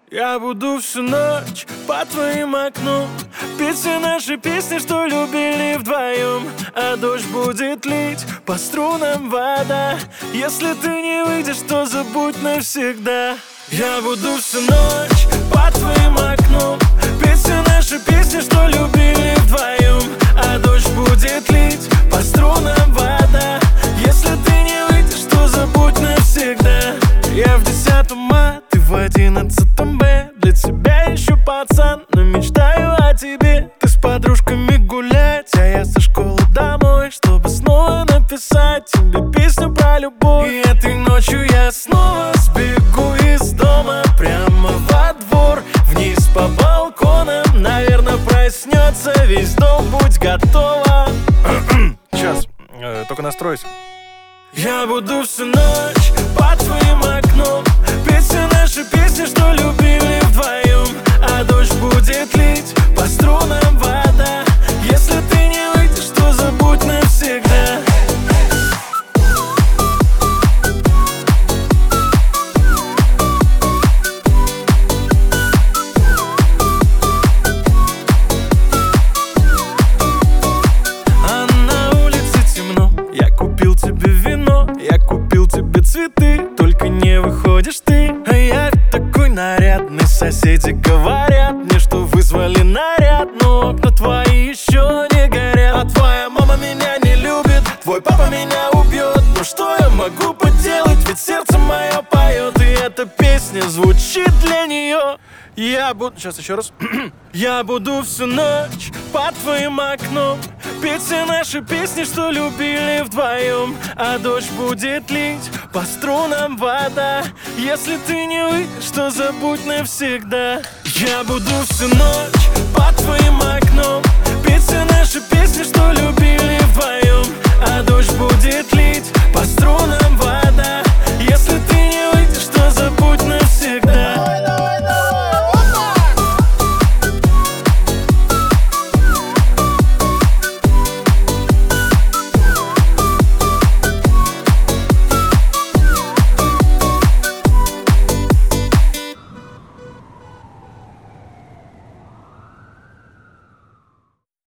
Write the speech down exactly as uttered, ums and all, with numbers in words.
Я буду всю ночь под твоим окном петь все наши песни, что любили вдвоем. А дождь будет лить, по струнам вода. Если ты не выйдешь, то забудь навсегда. Я буду всю ночь под твоим окном петь все наши песни, что любили вдвоем. А дождь будет лить, по струнам вода. Если ты не выйдешь, то забудь навсегда. Я в десятом А, ты в одиннадцатом Б. Для тебя еще пацан, но мечтаю о тебе. Ты с подружками гулять, а я со школы домой, чтобы снова написать тебе песню про любовь. И этой ночью я снова сбегу из дома прямо во двор, вниз по балконам. Наверное, проснется весь дом, будь готова. Сейчас, э, только настроюсь. Я буду всю ночь под твоим окном петь все наши песни, что любили вдвоем. А дождь будет лить, по струнам вода. Если ты не выйдешь, то забудь навсегда. А на улице темно, я купил тебе вино, я купил тебе цветы, только не выходишь ты. А я такой нарядный, соседи говорят мне, что вызвали наряд, но окна твои еще не горят. А твоя мама меня не любит, твой папа меня убьет. Но что я могу поделать, ведь сердце мое поет, и эта песня звучит для нее. Я буду... Сейчас еще раз. Я буду всю ночь под твоим окном петь все наши песни, что любили вдвоем. А дождь будет лить, по струнам вода. Если ты не выйдешь, то забудь навсегда. Я буду всю ночь под твоим окном петь все наши песни, что любили вдвоем.